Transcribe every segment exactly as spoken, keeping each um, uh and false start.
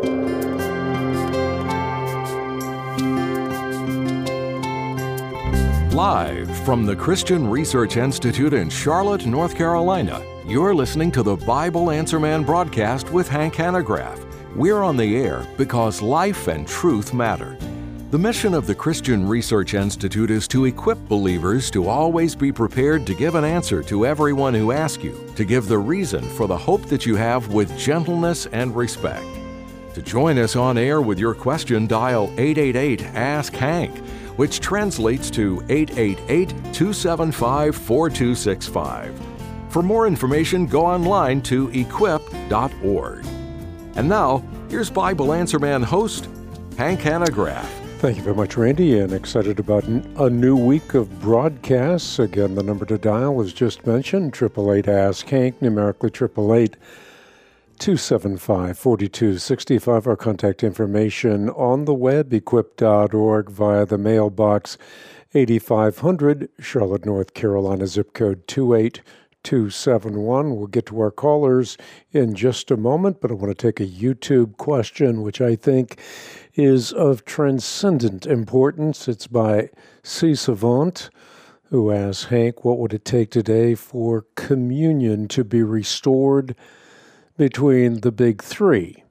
Live from the Christian Research Institute in Charlotte, North Carolina, you're listening to the Bible Answer Man broadcast with Hank Hanegraaff. We're on the air because life and truth matter. The mission of the Christian Research Institute is to equip believers to always be prepared to give an answer to everyone who asks you, to give the reason for the hope that you have with gentleness and respect. To join us on air with your question, dial eight eight eight, ask Hank, which translates to eight eight eight, two seven five, four two six five. For more information, go online to equip dot org. And now, here's Bible Answer Man host, Hank Hanegraaff. Thank you very much, Randy, and excited about a new week of broadcasts. Again, the number to dial is just mentioned, eight eight eight, ask Hank, numerically eight eight eight, two seven five, four two six five. Our contact information on the web, equip dot org, via the mailbox, eighty-five hundred, Charlotte, North Carolina, zip code two eight two seven one. We'll get to our callers in just a moment, but I want to take a YouTube question, which I think is of transcendent importance. It's by C. Savant, who asks, Hank, what would it take today for communion to be restored between the big three?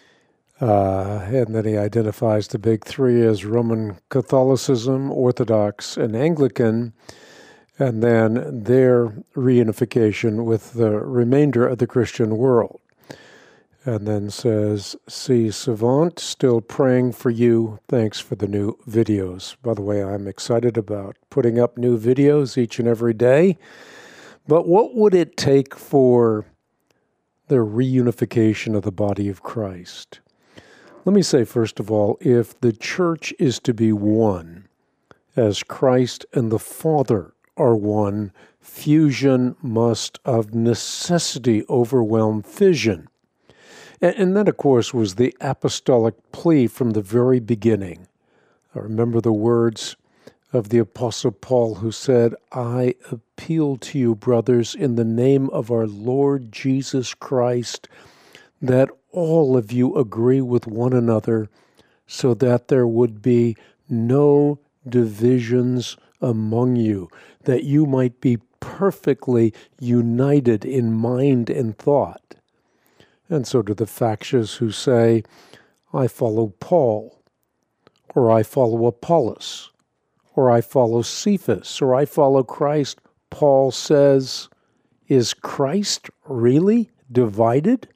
Uh, and then he identifies the big three as Roman Catholicism, Orthodox, and Anglican, and then their reunification with the remainder of the Christian world. And then says, C. Savant, still praying for you. Thanks for the new videos. By the way, I'm excited about putting up new videos each and every day. But what would it take for the reunification of the body of Christ? Let me say, first of all, if the church is to be one, as Christ and the Father are one, fusion must of necessity overwhelm fission. And, and that, of course, was the apostolic plea from the very beginning. I remember the words of the Apostle Paul, who said, I appeal to you, brothers, in the name of our Lord Jesus Christ, that all of you agree with one another, so that there would be no divisions among you, that you might be perfectly united in mind and thought. And so do the factious who say, I follow Paul, or I follow Apollos, or I follow Cephas, or I follow Christ. Paul says, is Christ really divided?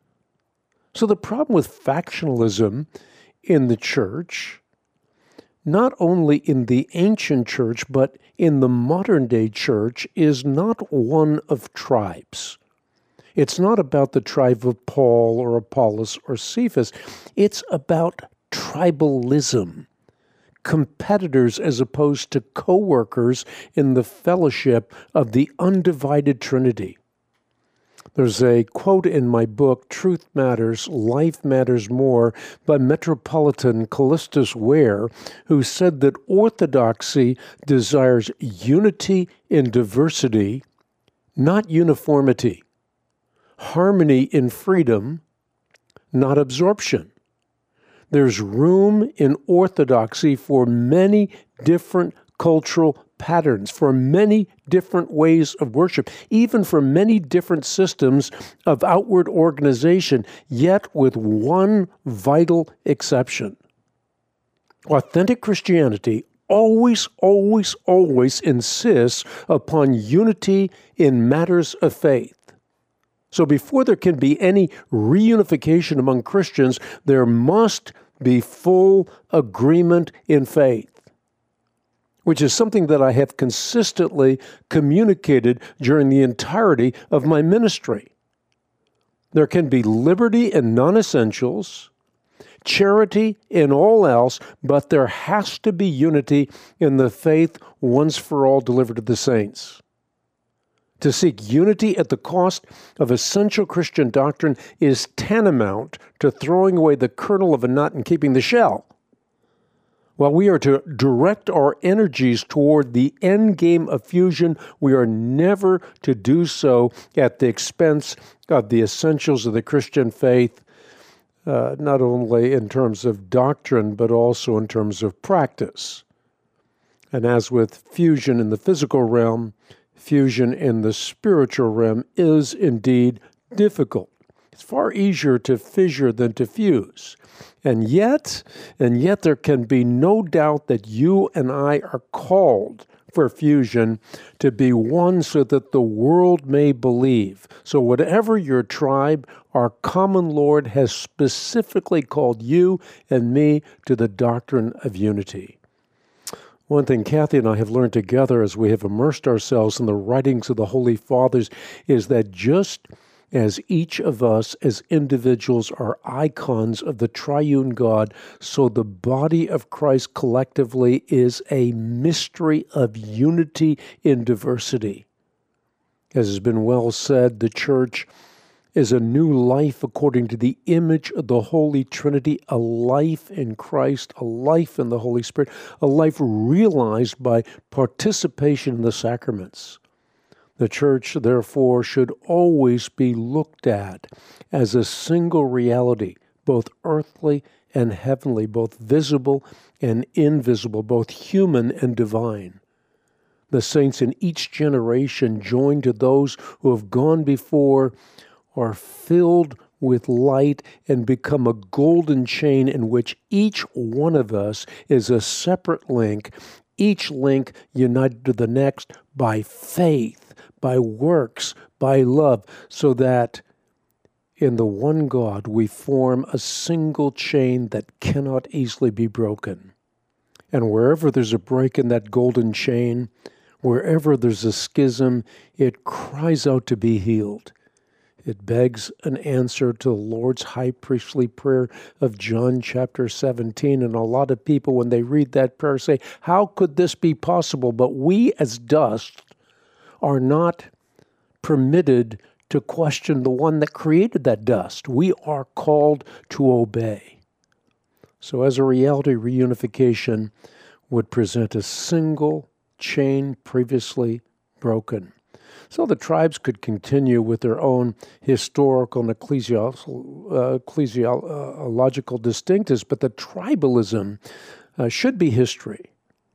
So the problem with factionalism in the church, not only in the ancient church, but in the modern-day church, is not one of tribes. It's not about the tribe of Paul or Apollos or Cephas. It's about tribalism, competitors as opposed to co-workers in the fellowship of the undivided Trinity. There's a quote in my book, Truth Matters, Life Matters More, by Metropolitan Callistus Ware, who said that orthodoxy desires unity in diversity, not uniformity. Harmony in freedom, not absorption. There's room in orthodoxy for many different cultural patterns, for many different ways of worship, even for many different systems of outward organization, yet with one vital exception. Authentic Christianity always, always, always insists upon unity in matters of faith. So before there can be any reunification among Christians, there must be full agreement in faith, which is something that I have consistently communicated during the entirety of my ministry. There can be liberty in non-essentials, charity in all else, but there has to be unity in the faith once for all delivered to the saints. To seek unity at the cost of essential Christian doctrine is tantamount to throwing away the kernel of a nut and keeping the shell. While we are to direct our energies toward the end game of fusion, we are never to do so at the expense of the essentials of the Christian faith. uh, not only in terms of doctrine, but also in terms of practice. And as with fusion in the physical realm, fusion in the spiritual realm is indeed difficult. It's far easier to fissure than to fuse. And yet, and yet there can be no doubt that you and I are called for fusion to be one so that the world may believe. So whatever your tribe, our common Lord has specifically called you and me to the doctrine of unity. One thing Kathy and I have learned together as we have immersed ourselves in the writings of the Holy Fathers is that just as each of us as individuals are icons of the triune God, so the body of Christ collectively is a mystery of unity in diversity. As has been well said, the church is a new life according to the image of the Holy Trinity, a life in Christ, a life in the Holy Spirit, a life realized by participation in the sacraments. The church, therefore, should always be looked at as a single reality, both earthly and heavenly, both visible and invisible, both human and divine. The saints in each generation, joined to those who have gone before, are filled with light and become a golden chain in which each one of us is a separate link, each link united to the next by faith, by works, by love, so that in the one God we form a single chain that cannot easily be broken. And wherever there's a break in that golden chain, wherever there's a schism, it cries out to be healed. It begs an answer to the Lord's high priestly prayer of John chapter seventeen. And a lot of people, when they read that prayer, say, how could this be possible? But we as dust are not permitted to question the one that created that dust. We are called to obey. So as a reality, reunification would present a single chain previously broken. So the tribes could continue with their own historical and ecclesiological, uh, ecclesiological distinctives, but the tribalism uh, should be history.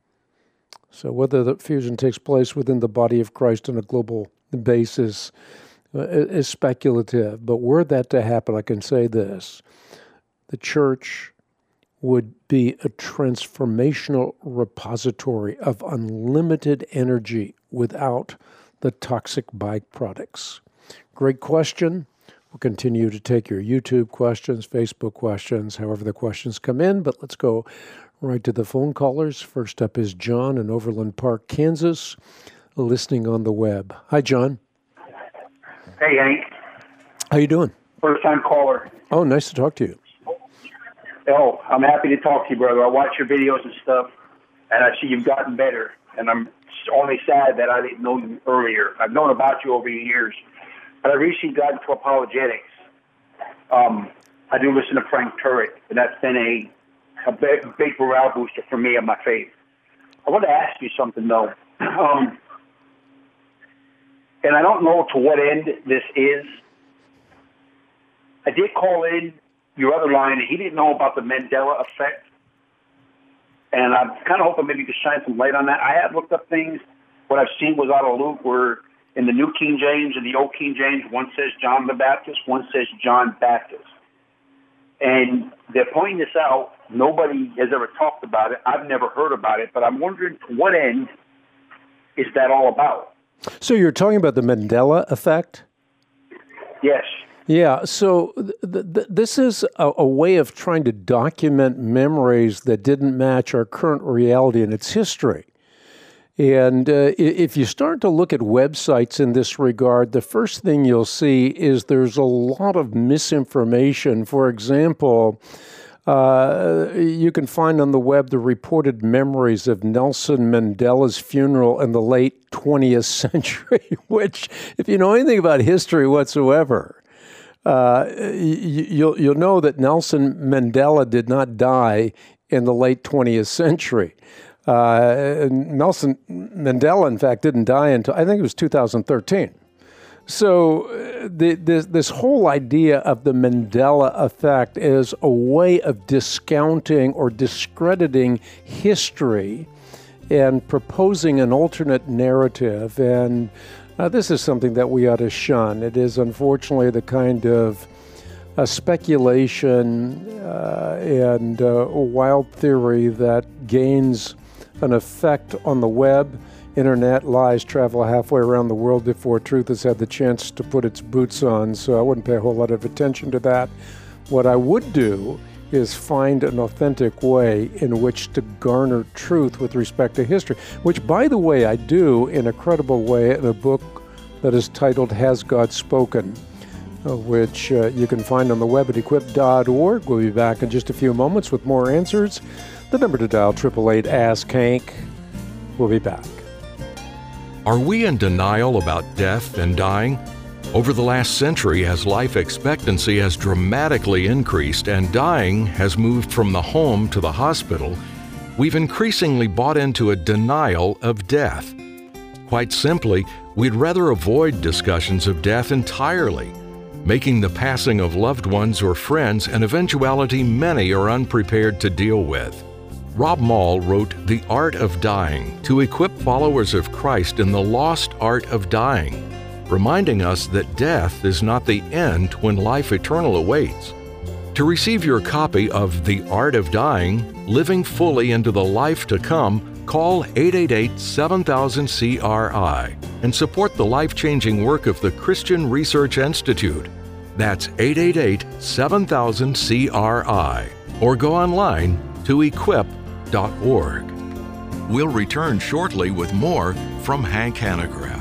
So whether the fusion takes place within the body of Christ on a global basis uh, is speculative. But were that to happen, I can say this: the church would be a transformational repository of unlimited energy without the toxic byproducts. Great question. We'll continue to take your YouTube questions, Facebook questions, however the questions come in, but let's go right to the phone callers. First up is John in Overland Park, Kansas, listening on the web. Hi, John. Hey, Hank. How you doing? First-time caller. Oh, nice to talk to you. Oh, I'm happy to talk to you, brother. I watch your videos and stuff, and I see you've gotten better, and I'm only sad that I didn't know you earlier. I've known about you over the years, but I recently got into apologetics. Um, I do listen to Frank Turek, and that's been a, a big, big morale booster for me and my faith. I want to ask you something, though. Um, and I don't know to what end this is. I did call in your other line, and he didn't know about the Mandela effect. And I'm kind of hoping maybe you could shine some light on that. I have looked up things. What I've seen was out of Luke, where in the New King James and the Old King James, one says John the Baptist, one says John Baptist. And they're pointing this out. Nobody has ever talked about it. I've never heard about it. But I'm wondering to what end is that all about? So you're talking about the Mandela effect? Yes. Yeah, so th- th- this is a, a way of trying to document memories that didn't match our current reality and its history. And uh, if you start to look at websites in this regard, the first thing you'll see is there's a lot of misinformation. For example, uh, you can find on the web the reported memories of Nelson Mandela's funeral in the late twentieth century, which, if you know anything about history whatsoever, Uh, you, you'll you'll know that Nelson Mandela did not die in the late twentieth century. Uh, Nelson Mandela, in fact, didn't die until I think it was two thousand thirteen. So uh, the, this, this whole idea of the Mandela effect is a way of discounting or discrediting history and proposing an alternate narrative. And uh, this is something that we ought to shun. It is unfortunately the kind of uh, speculation uh, and uh, wild theory that gains an effect on the web. Internet lies travel halfway around the world before truth has had the chance to put its boots on, so I wouldn't pay a whole lot of attention to that. What I would do is find an authentic way in which to garner truth with respect to history, which, by the way, I do in a credible way in a book that is titled Has God Spoken?, uh, which uh, you can find on the web at equip dot org. We'll be back in just a few moments with more answers. The number to dial, eight eight eight, ask Hank. We'll be back. Are we in denial about death and dying? Over the last century, as life expectancy has dramatically increased and dying has moved from the home to the hospital, we've increasingly bought into a denial of death. Quite simply, we'd rather avoid discussions of death entirely, making the passing of loved ones or friends an eventuality many are unprepared to deal with. Rob Moll wrote The Art of Dying to equip followers of Christ in the lost art of dying, reminding us that death is not the end when life eternal awaits. To receive your copy of The Art of Dying, Living Fully into the Life to Come, call eight eight eight, seven thousand, C R I and support the life-changing work of the Christian Research Institute. That's eight eight eight, seven thousand, C R I, or go online to equip dot org. We'll return shortly with more from Hank Hanegraaff.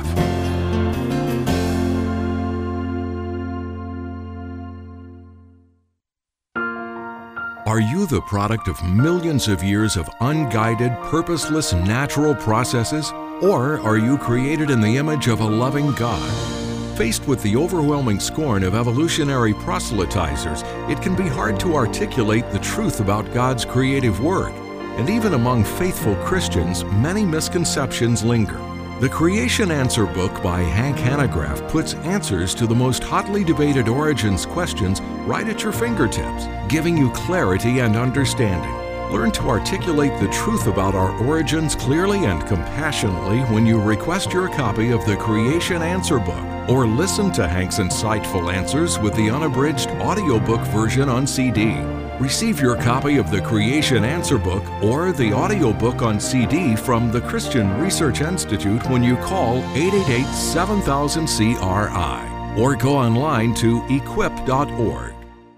Are you the product of millions of years of unguided, purposeless, natural processes? Or are you created in the image of a loving God? Faced with the overwhelming scorn of evolutionary proselytizers, it can be hard to articulate the truth about God's creative work. And even among faithful Christians, many misconceptions linger. The Creation Answer book by Hank Hanegraaff puts answers to the most hotly debated origins questions right at your fingertips, giving you clarity and understanding. Learn to articulate the truth about our origins clearly and compassionately when you request your copy of the Creation Answer book, or listen to Hank's insightful answers with the unabridged audiobook version on C D. Receive your copy of the Creation Answer book or the audiobook on C D from the Christian Research Institute when you call eight eight eight, seven thousand, C R I or go online to equip dot org.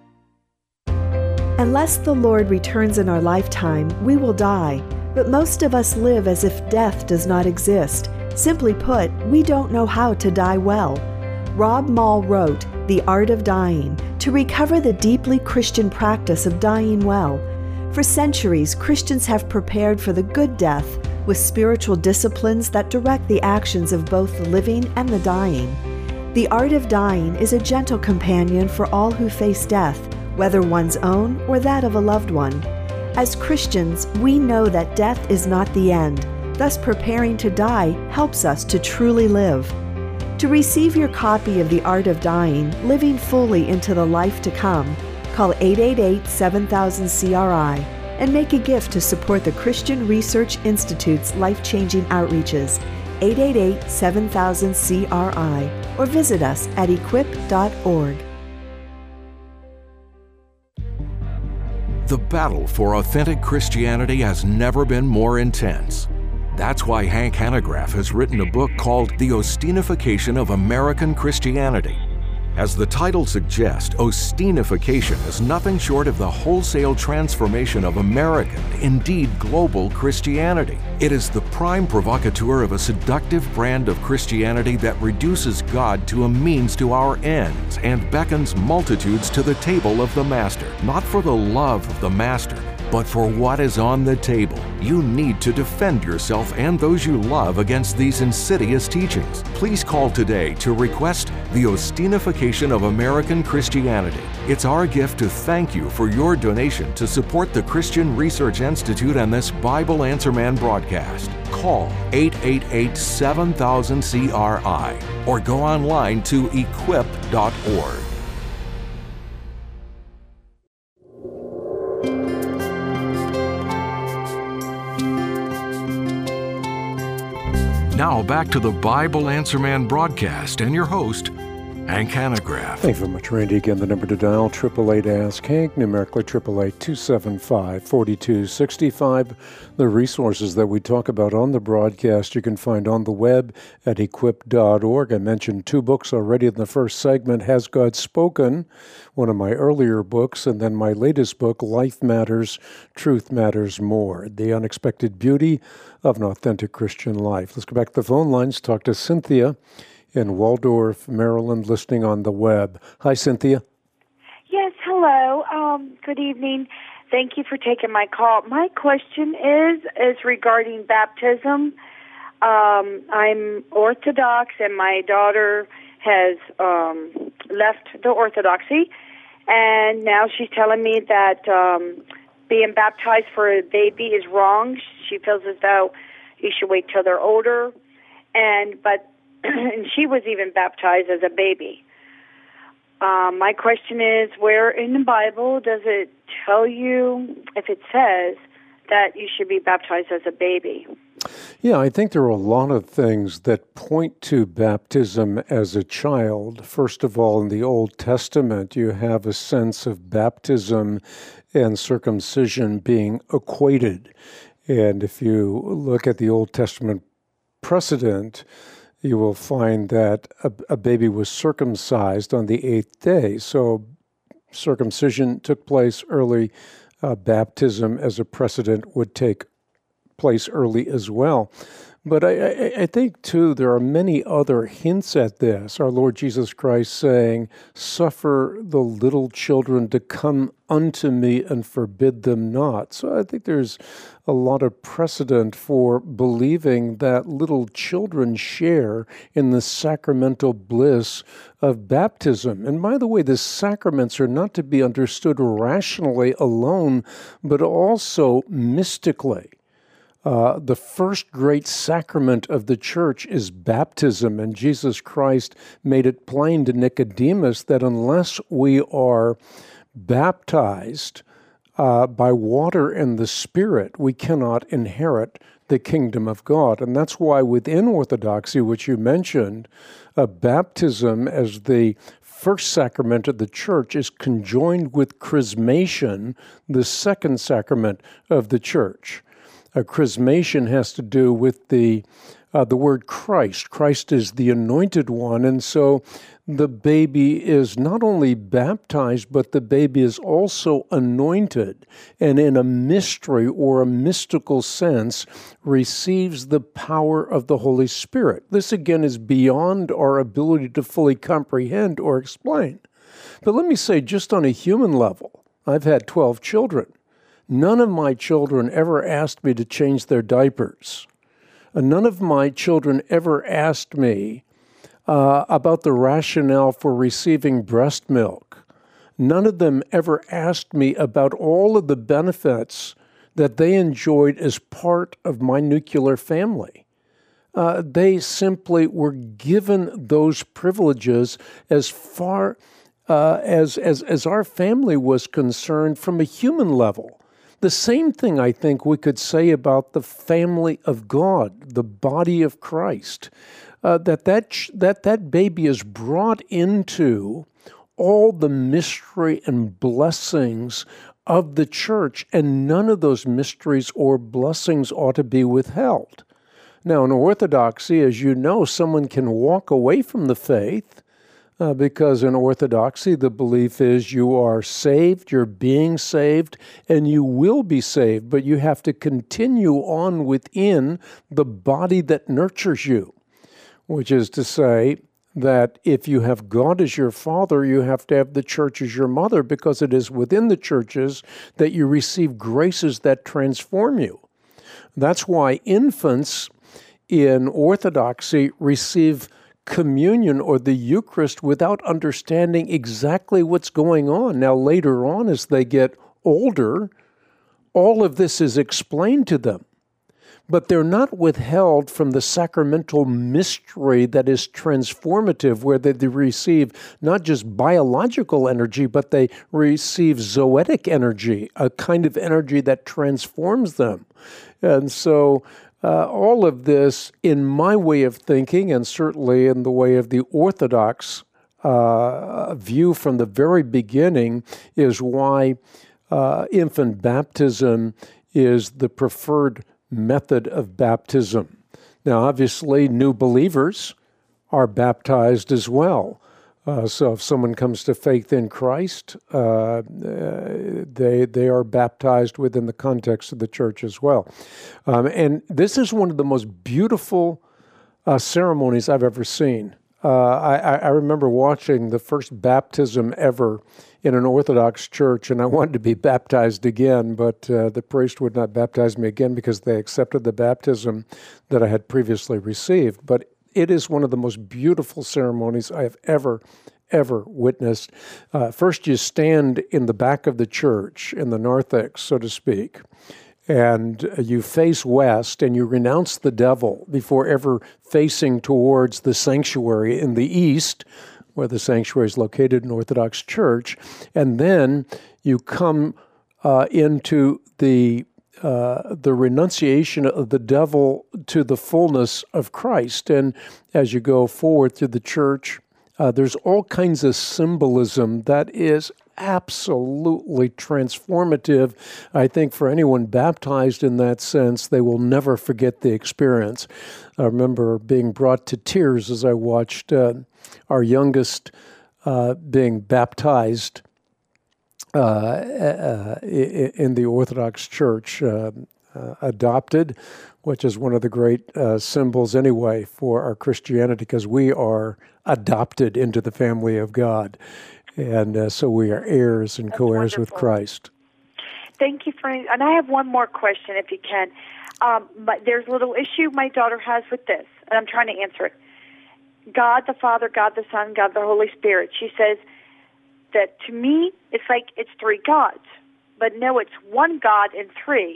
Unless the Lord returns in our lifetime, we will die. But most of us live as if death does not exist. Simply put, we don't know how to die well. Rob Moll wrote The Art of Dying to recover the deeply Christian practice of dying well. For centuries, Christians have prepared for the good death with spiritual disciplines that direct the actions of both the living and the dying. The Art of Dying is a gentle companion for all who face death, whether one's own or that of a loved one. As Christians, we know that death is not the end. Thus, preparing to die helps us to truly live. To receive your copy of The Art of Dying, Living Fully into the Life to Come, call eight eight eight, seven thousand, C R I and make a gift to support the Christian Research Institute's life-changing outreaches, eight eight eight, seven thousand, C R I, or visit us at equip dot org. The battle for authentic Christianity has never been more intense. That's why Hank Hanegraaff has written a book called The Ostinification of American Christianity. As the title suggests, Ostinification is nothing short of the wholesale transformation of American, indeed global, Christianity. It is the prime provocateur of a seductive brand of Christianity that reduces God to a means to our ends and beckons multitudes to the table of the Master, not for the love of the Master, But for what is on the table, you need to defend yourself and those you love against these insidious teachings. Please call today to request the Ostinification of American Christianity. It's our gift to thank you for your donation to support the Christian Research Institute and this Bible Answer Man broadcast. Call eight eight eight, seven thousand, C R I or go online to equip dot org. Now back to the Bible Answer Man broadcast and your host, Hank Hanegraaff. Thank you very much, Randy. Again, the number to dial, eight eight eight, ask Hank, numerically eight eight eight, two seven five, four two six five. The resources that we talk about on the broadcast you can find on the web at equip dot org. I mentioned two books already in the first segment, Has God Spoken?, one of my earlier books, and then my latest book, Life Matters, Truth Matters More, The Unexpected Beauty of an Authentic Christian Life. Let's go back to the phone lines, talk to Cynthia in Waldorf, Maryland, listening on the web. Hi, Cynthia. Yes, hello. Um, good evening. Thank you for taking my call. My question is is regarding baptism. Um, I'm Orthodox, and my daughter has um, left the Orthodoxy, and now she's telling me that um, being baptized for a baby is wrong. She feels as though you should wait till they're older, and but and she was even baptized as a baby. Um, my question is, where in the Bible does it tell you, if it says, that you should be baptized as a baby? Yeah, I think there are a lot of things that point to baptism as a child. First of all, in the Old Testament, you have a sense of baptism and circumcision being equated. And if you look at the Old Testament precedent, you will find that a, a baby was circumcised on the eighth day. So circumcision took place early. Uh, baptism as a precedent would take place early as well. But I, I, I think, too, there are many other hints at this. Our Lord Jesus Christ saying, "Suffer the little children to come unto me and forbid them not." So I think there's a lot of precedent for believing that little children share in the sacramental bliss of baptism. And by the way, the sacraments are not to be understood rationally alone, but also mystically. Uh, the first great sacrament of the church is baptism, and Jesus Christ made it plain to Nicodemus that unless we are baptized uh, by water and the Spirit, we cannot inherit the kingdom of God. And that's why within Orthodoxy, which you mentioned, uh, baptism as the first sacrament of the church is conjoined with chrismation, the second sacrament of the church. Uh, chrismation has to do with the uh, the word Christ. Christ is the anointed one, and so the baby is not only baptized, but the baby is also anointed, and in a mystery or a mystical sense, receives the power of the Holy Spirit. This, again, is beyond our ability to fully comprehend or explain. But let me say, just on a human level, I've had twelve children. None of my children ever asked me to change their diapers. None of my children ever asked me uh, about the rationale for receiving breast milk. None of them ever asked me about all of the benefits that they enjoyed as part of my nuclear family. Uh, they simply were given those privileges as far uh, as, as, as our family was concerned from a human level. The same thing, I think, we could say about the family of God, the body of Christ, uh, that that, ch- that that baby is brought into all the mystery and blessings of the church, and none of those mysteries or blessings ought to be withheld. Now, in Orthodoxy, as you know, someone can walk away from the faith Uh, because in Orthodoxy, the belief is you are saved, you're being saved, and you will be saved, but you have to continue on within the body that nurtures you, which is to say, that if you have God as your father, you have to have the church as your mother, because it is within the churches that you receive graces that transform you. That's why infants in Orthodoxy receive communion or the Eucharist without understanding exactly what's going on. Now, later on, as they get older, all of this is explained to them, but they're not withheld from the sacramental mystery that is transformative, where they, they receive not just biological energy, but they receive zoetic energy, a kind of energy that transforms them. And so Uh, all of this, in my way of thinking, and certainly in the way of the Orthodox uh, view from the very beginning, is why uh, infant baptism is the preferred method of baptism. Now, obviously, new believers are baptized as well. Uh, so if someone comes to faith in Christ, uh, uh, they they are baptized within the context of the church as well. Um, and this is one of the most beautiful uh, ceremonies I've ever seen. Uh, I, I remember watching the first baptism ever in an Orthodox church, and I wanted to be baptized again, but uh, the priest would not baptize me again because they accepted the baptism that I had previously received. But it is one of the most beautiful ceremonies I have ever, ever witnessed. Uh, first, you stand in the back of the church, in the narthex, so to speak, and you face west, and you renounce the devil before ever facing towards the sanctuary in the east, where the sanctuary is located in Orthodox Church. And then you come uh, into the Uh, the renunciation of the devil to the fullness of Christ. And as you go forward through the church, uh, there's all kinds of symbolism that is absolutely transformative. I think for anyone baptized in that sense, they will never forget the experience. I remember being brought to tears as I watched uh, our youngest uh, being baptized Uh, uh, in the Orthodox Church, uh, uh, adopted, which is one of the great uh, symbols anyway for our Christianity, because we are adopted into the family of God. And uh, so we are heirs and That's co-heirs with wonderful. Christ. Thank you for, and I have one more question if you can. Um, but there's a little issue my daughter has with this, and I'm trying to answer it. God the Father, God the Son, God the Holy Spirit. She says that to me, it's like it's three gods. But no, it's one God and three.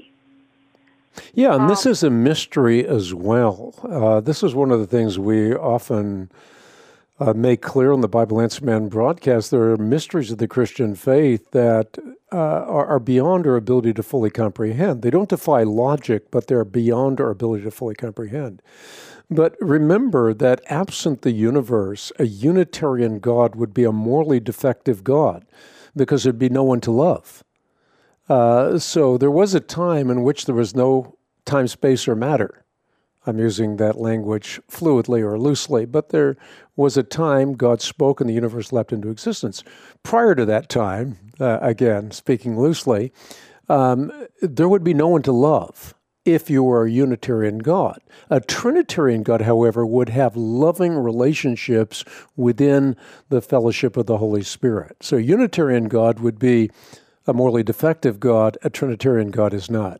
Yeah, and um, this is a mystery as well. Uh, this is one of the things we often uh, make clear on the Bible Answer Man broadcast. There are mysteries of the Christian faith that uh, are, are beyond our ability to fully comprehend. They don't defy logic, but they're beyond our ability to fully comprehend. But remember that absent the universe, a Unitarian God would be a morally defective God, because there'd be no one to love. Uh, so there was a time in which there was no time, space, or matter. I'm using that language fluidly or loosely, but there was a time God spoke and the universe leapt into existence. Prior to that time, uh, again, speaking loosely, um, there would be no one to love if you were a Unitarian God. A Trinitarian God, however, would have loving relationships within the fellowship of the Holy Spirit. So a Unitarian God would be a morally defective God. A Trinitarian God is not.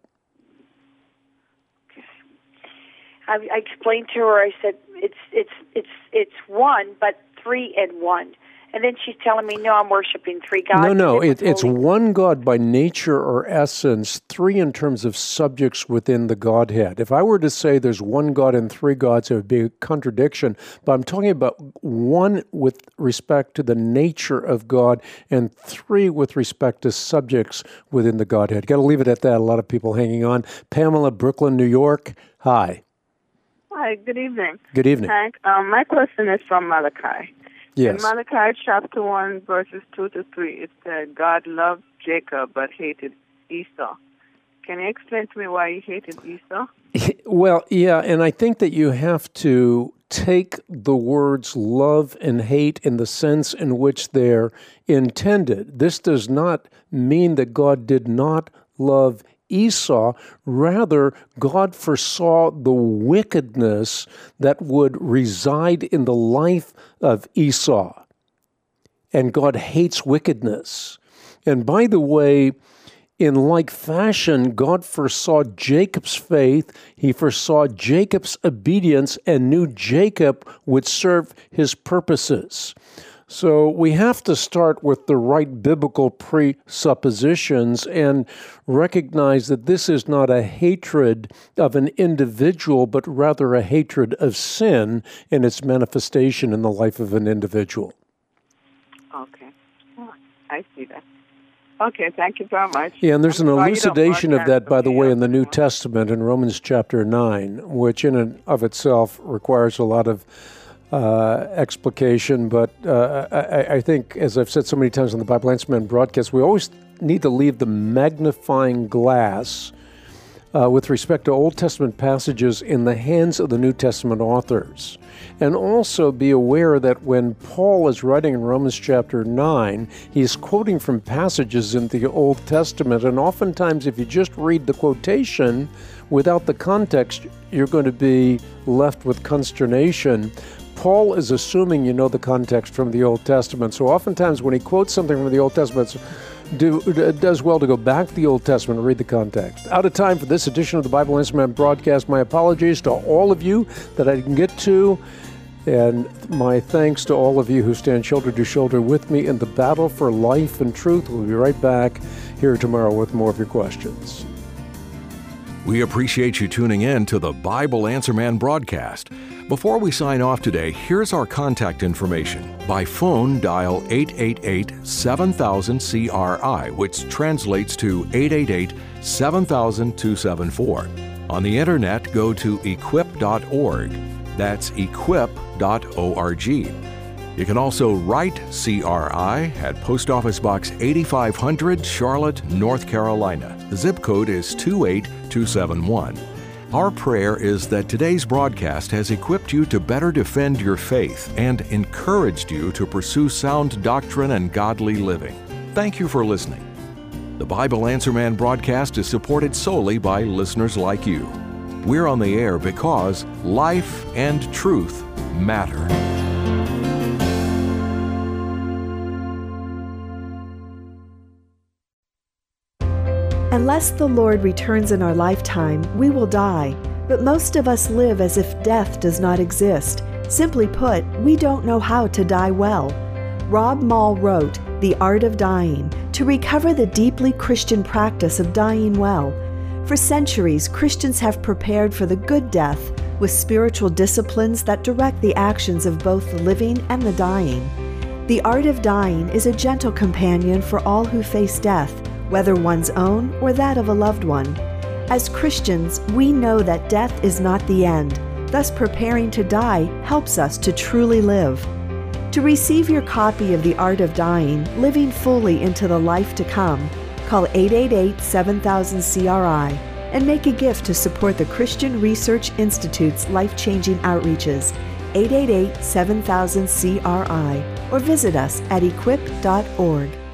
I, I explained to her, I said, it's it's it's it's one, but three in one. And then she's telling me, no, I'm worshiping three gods. No, no, it, it's holy. one God by nature or essence, three in terms of subjects within the Godhead. If I were to say there's one God and three gods, it would be a contradiction. But I'm talking about one with respect to the nature of God and three with respect to subjects within the Godhead. Got to leave it at that. A lot of people hanging on. Pamela, Brooklyn, New York. Hi. Hi, good evening. Good evening. Hank, um, my question is from Malachi. Yes. In Malachi chapter one, verses two to three, it said, God loved Jacob but hated Esau. Can you explain to me why he hated Esau? Well, yeah, and I think that you have to take the words love and hate in the sense in which they're intended. This does not mean that God did not love Esau. Rather, God foresaw the wickedness that would reside in the life of Esau. And God hates wickedness. And by the way, in like fashion, God foresaw Jacob's faith, he foresaw Jacob's obedience, and knew Jacob would serve his purposes. So we have to start with the right biblical presuppositions and recognize that this is not a hatred of an individual, but rather a hatred of sin and its manifestation in the life of an individual. Okay. Oh, I see that. Okay, thank you very much. Yeah, and there's I'm an sorry elucidation of that, by the way, in the New Testament. Testament in Romans chapter nine, which in and of itself requires a lot of uh, explication. But uh, I, I think, as I've said so many times on the Bible Answer Man broadcast, we always need to leave the magnifying glass uh, with respect to Old Testament passages in the hands of the New Testament authors. And also be aware that when Paul is writing in Romans chapter nine, he's quoting from passages in the Old Testament. And oftentimes, if you just read the quotation without the context, you're going to be left with consternation. Paul is assuming you know the context from the Old Testament. So oftentimes when he quotes something from the Old Testament, do, it does well to go back to the Old Testament and read the context. Out of time for this edition of the Bible Answer Man broadcast. My apologies to all of you that I didn't get to, and my thanks to all of you who stand shoulder to shoulder with me in the battle for life and truth. We'll be right back here tomorrow with more of your questions. We appreciate you tuning in to the Bible Answer Man broadcast. Before we sign off today, here's our contact information. By phone, dial eight eight eight, seven thousand, C R I, which translates to eight eight eight, seven thousand, two seven four. On the internet, go to equip dot org. That's equip dot org. You can also write C R I at Post Office Box eighty-five hundred, Charlotte, North Carolina. The zip code is two eight two seven one. Our prayer is that today's broadcast has equipped you to better defend your faith and encouraged you to pursue sound doctrine and godly living. Thank you for listening. The Bible Answer Man broadcast is supported solely by listeners like you. We're on the air because life and truth matter. Unless the Lord returns in our lifetime, we will die. But most of us live as if death does not exist. Simply put, we don't know how to die well. Rob Mall wrote The Art of Dying to recover the deeply Christian practice of dying well. For centuries, Christians have prepared for the good death with spiritual disciplines that direct the actions of both the living and the dying. The Art of Dying is a gentle companion for all who face death, whether one's own or that of a loved one. As Christians, we know that death is not the end. Thus, preparing to die helps us to truly live. To receive your copy of The Art of Dying, Living Fully into the Life to Come, call eight eight eight, seven thousand, C R I and make a gift to support the Christian Research Institute's life-changing outreaches, eight eight eight, seven thousand, C R I, or visit us at equip dot org.